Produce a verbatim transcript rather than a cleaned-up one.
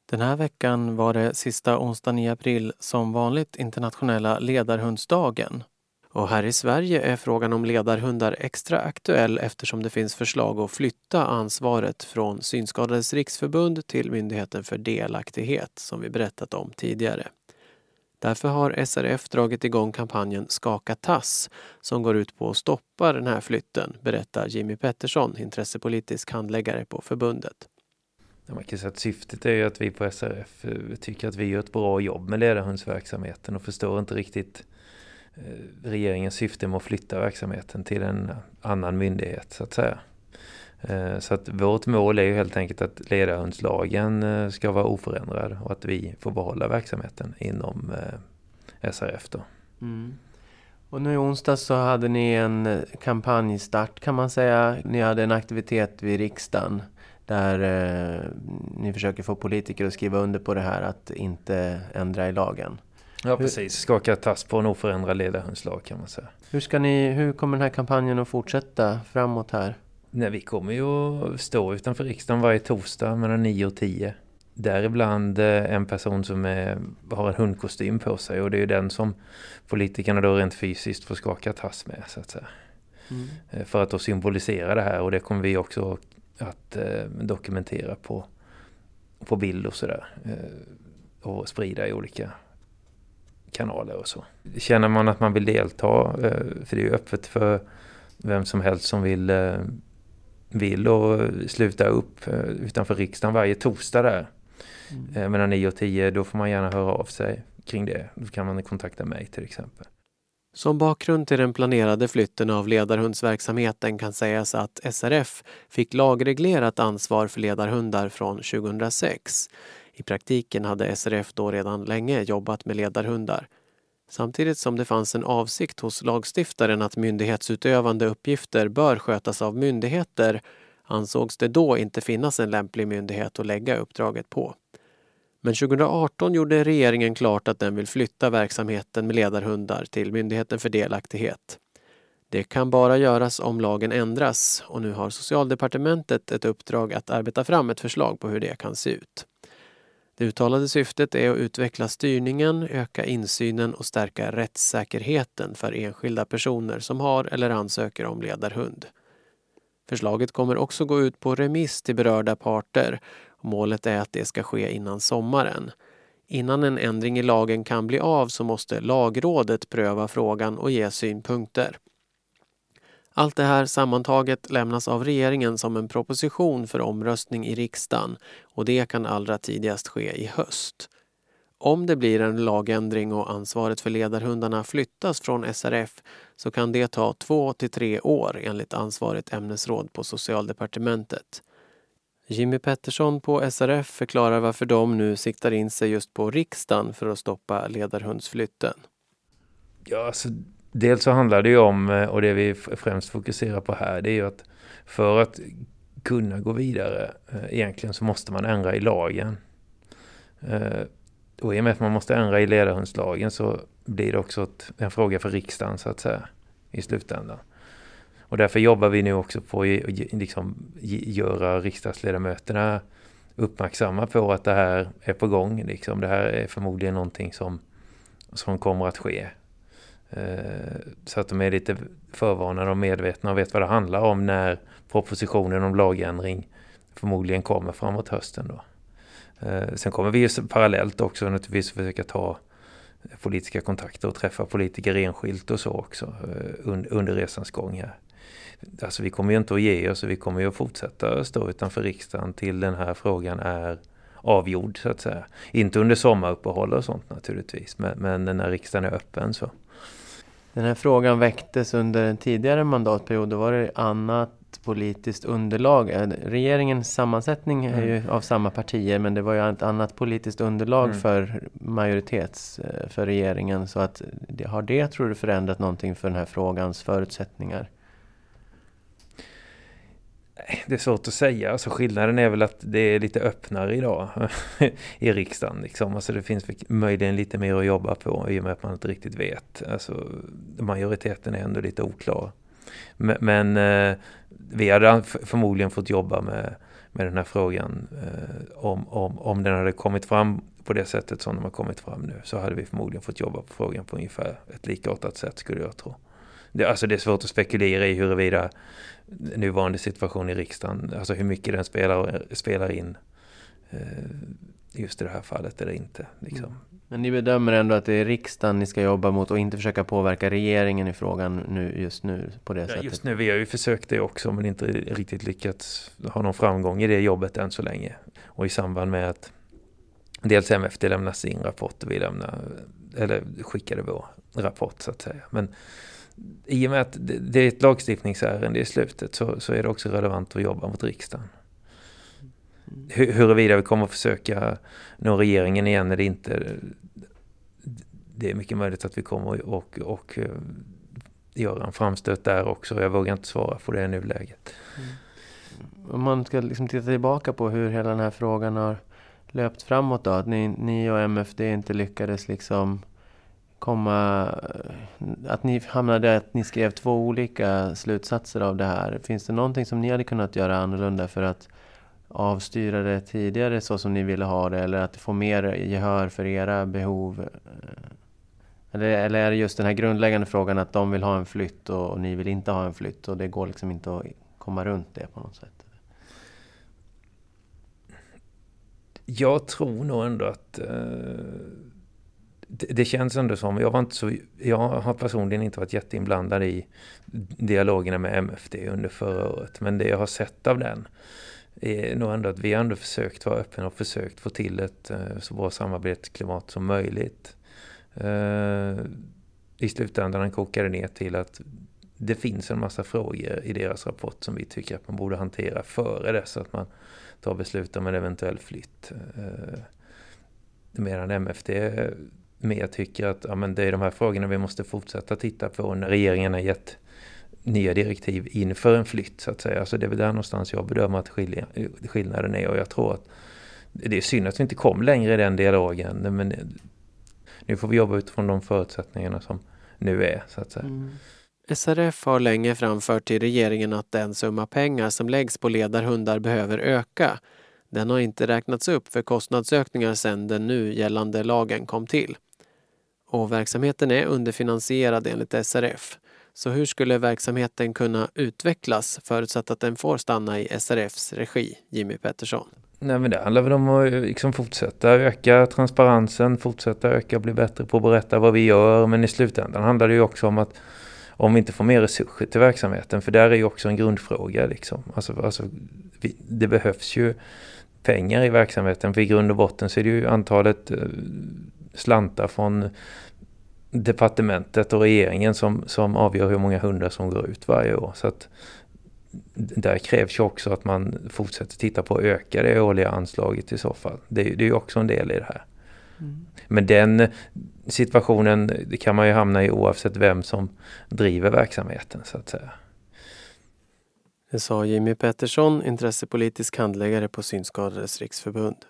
Den här veckan var det sista onsdagen i april som vanligt internationella ledarhundsdagen. Och här i Sverige är frågan om ledarhundar extra aktuell eftersom det finns förslag att flytta ansvaret från Synskadades riksförbund till Myndigheten för delaktighet som vi berättat om tidigare. Därför har S R F dragit igång kampanjen Skaka tass som går ut på att stoppa den här flytten, berättar Jimmy Pettersson, intressepolitisk handläggare på förbundet. Man kan säga att syftet är ju att vi på S R F tycker att vi gör ett bra jobb med ledarhundsverksamheten och förstår inte riktigt regeringens syfte med att flytta verksamheten till en annan myndighet så att säga. Så att vårt mål är ju helt enkelt att ledarhundslagen ska vara oförändrad och att vi får behålla verksamheten inom S R F då. Mm. Och nu i onsdag så hade ni en kampanjstart kan man säga. Ni hade en aktivitet vid riksdagen där eh, ni försöker få politiker att skriva under på det här att inte ändra i lagen. Ja, precis. Skaka tass på en oförändrad ledarhundslag kan man säga. Hur, ska ni, hur kommer den här kampanjen att fortsätta framåt här? Nej, vi kommer ju att stå utanför riksdagen varje torsdag mellan nio och tio. Däribland en person som är, har en hundkostym på sig och det är ju den som politikerna då rent fysiskt får skaka tass med så att säga. Mm. För att då symbolisera det här och det kommer vi också att eh, dokumentera på, på bild och sådär eh, och sprida i olika kanaler och så. Känner man att man vill delta, eh, för det är ju öppet för vem som helst som vill, eh, vill och sluta upp eh, utanför riksdagen varje torsdag där. Mm. Eh, mellan nio och tio, då får man gärna höra av sig kring det. Då kan man kontakta mig till exempel. Som bakgrund till den planerade flytten av ledarhundsverksamheten kan sägas att S R F fick lagreglerat ansvar för ledarhundar från tjugohundrasex. I praktiken hade S R F då redan länge jobbat med ledarhundar. Samtidigt som det fanns en avsikt hos lagstiftaren att myndighetsutövande uppgifter bör skötas av myndigheter ansågs det då inte finnas en lämplig myndighet att lägga uppdraget på. Men tjugohundraarton gjorde regeringen klart att den vill flytta verksamheten med ledarhundar till Myndigheten för delaktighet. Det kan bara göras om lagen ändras och nu har Socialdepartementet ett uppdrag att arbeta fram ett förslag på hur det kan se ut. Det uttalade syftet är att utveckla styrningen, öka insynen och stärka rättssäkerheten för enskilda personer som har eller ansöker om ledarhund. Förslaget kommer också gå ut på remiss till berörda parter. Målet är att det ska ske innan sommaren. Innan en ändring i lagen kan bli av så måste lagrådet pröva frågan och ge synpunkter. Allt det här sammantaget lämnas av regeringen som en proposition för omröstning i riksdagen och det kan allra tidigast ske i höst. Om det blir en lagändring och ansvaret för ledarhundarna flyttas från S R F så kan det ta två till tre år enligt ansvarigt ämnesråd på Socialdepartementet. Jimmy Pettersson på S R F förklarar varför de nu siktar in sig just på riksdagen för att stoppa ledarhundsflytten. Ja, alltså, dels så handlar det ju om, och det vi främst fokuserar på här, det är ju att för att kunna gå vidare egentligen så måste man ändra i lagen. Och i och med att man måste ändra i ledarhundslagen så blir det också ett, en fråga för riksdagen så att säga i slutändan. Och därför jobbar vi nu också på att liksom, göra riksdagsledamöterna uppmärksamma på att det här är på gång. Liksom. Det här är förmodligen någonting som, som kommer att ske. Eh, så att de är lite förvarnade och medvetna och vet vad det handlar om när propositionen om lagändring förmodligen kommer framåt hösten. Då. Eh, sen kommer vi ju parallellt också naturligtvis försöka ta politiska kontakter och träffa politiker enskilt och så också eh, under, under resans gång här. Alltså vi kommer ju inte att ge oss och vi kommer ju att fortsätta stå utanför riksdagen till den här frågan är avgjord så att säga. Inte under sommaruppehåll och sånt naturligtvis, men, men när riksdagen är öppen så. Den här frågan väcktes under en tidigare mandatperiod. Då var det annat politiskt underlag. Regeringens sammansättning är ju mm. av samma partier, men det var ju ett annat politiskt underlag mm. för majoritets för regeringen. Så att har det, tror du, förändrat någonting för den här frågans förutsättningar? Det är svårt att säga. Alltså skillnaden är väl att det är lite öppnare idag i riksdagen. Liksom. Alltså det finns möjligen lite mer att jobba på i och med att man inte riktigt vet. Alltså, majoriteten är ändå lite oklar. Men, men eh, vi hade förmodligen fått jobba med, med den här frågan. Eh, om, om, om den hade kommit fram på det sättet som de har kommit fram nu, så hade vi förmodligen fått jobba på frågan på ungefär ett likartat sätt, skulle jag tro. Det, alltså det är svårt att spekulera i huruvida nuvarande situation i riksdagen, alltså hur mycket den spelar, spelar in eh, just i det här fallet eller inte. Liksom. Mm. Men ni bedömer ändå att det är riksdagen ni ska jobba mot och inte försöka påverka regeringen i frågan nu, just nu på det ja, sättet? Just nu, vi har ju försökt det också, men inte riktigt lyckats ha någon framgång i det jobbet än så länge. Och i samband med att dels M F D lämnar sin rapport och vi lämnar, eller skickade vår rapport så att säga. Men i och med att det är ett lagstiftningsärende i slutet, så, så är det också relevant att jobba mot riksdagen. Hur, huruvida vi kommer att försöka nå regeringen igen eller inte, det är mycket möjligt att vi kommer och, och göra en framstöt där också. Jag vågar inte svara på det i nuläget. Mm. Om man ska liksom titta tillbaka på hur hela den här frågan har löpt framåt då, att ni, ni och M F D inte lyckades liksom komma, att ni hamnade att ni skrev två olika slutsatser av det här. Finns det någonting som ni hade kunnat göra annorlunda för att avstyra det tidigare så som ni ville ha det, eller att få mer gehör för era behov? Eller, eller är det just den här grundläggande frågan att de vill ha en flytt och, och ni vill inte ha en flytt och det går liksom inte att komma runt det på något sätt? Jag tror nog ändå att eh, det, det känns ändå som, jag var inte så, jag har personligen inte varit jätteinblandad i dialogerna med M F D under förra året, men det jag har sett av den är nog ändå att vi ändå försökt vara öppna och försökt få till ett eh, så bra samarbetsklimat som möjligt. Eh, I slutändan kokade det ner till att det finns en massa frågor i deras rapport som vi tycker att man borde hantera före det, så att man tar beslut om en eventuell flytt. Eh, medan M F D mer tycker att ja, men det är de här frågorna vi måste fortsätta titta på när regeringen har gett nya direktiv inför en flytt, så att säga. Alltså det är väl där någonstans jag bedömer att skillnaden är, och jag tror att det är synd att vi inte kom längre i den dialogen, men nu får vi jobba utifrån de förutsättningarna som nu är, så att säga. Mm. S R F har länge framfört till regeringen att den summa pengar som läggs på ledarhundar behöver öka. Den har inte räknats upp för kostnadsökningar sedan den nu gällande lagen kom till. Och verksamheten är underfinansierad enligt S R F. Så hur skulle verksamheten kunna utvecklas förutsatt att den får stanna i S R F:s regi, Jimmy Pettersson? Nej, men det handlar väl om att liksom fortsätta öka transparensen, fortsätta öka och bli bättre på att berätta vad vi gör. Men i slutändan handlar det ju också om att om vi inte får mer resurser till verksamheten, för där är ju också en grundfråga. Liksom. Alltså, alltså, vi, det behövs ju pengar i verksamheten, för i grund och botten så är det ju antalet eh, slantar från departementet och regeringen som, som avgör hur många hundar som går ut varje år. Så att där krävs ju också att man fortsätter titta på att öka det årliga anslaget i så fall. Det, det är ju också en del i det här. Mm. Men den situationen det kan man ju hamna i oavsett vem som driver verksamheten, så att säga. Det sa Jimmy Pettersson, intressepolitisk handläggare på Synskadades riksförbund.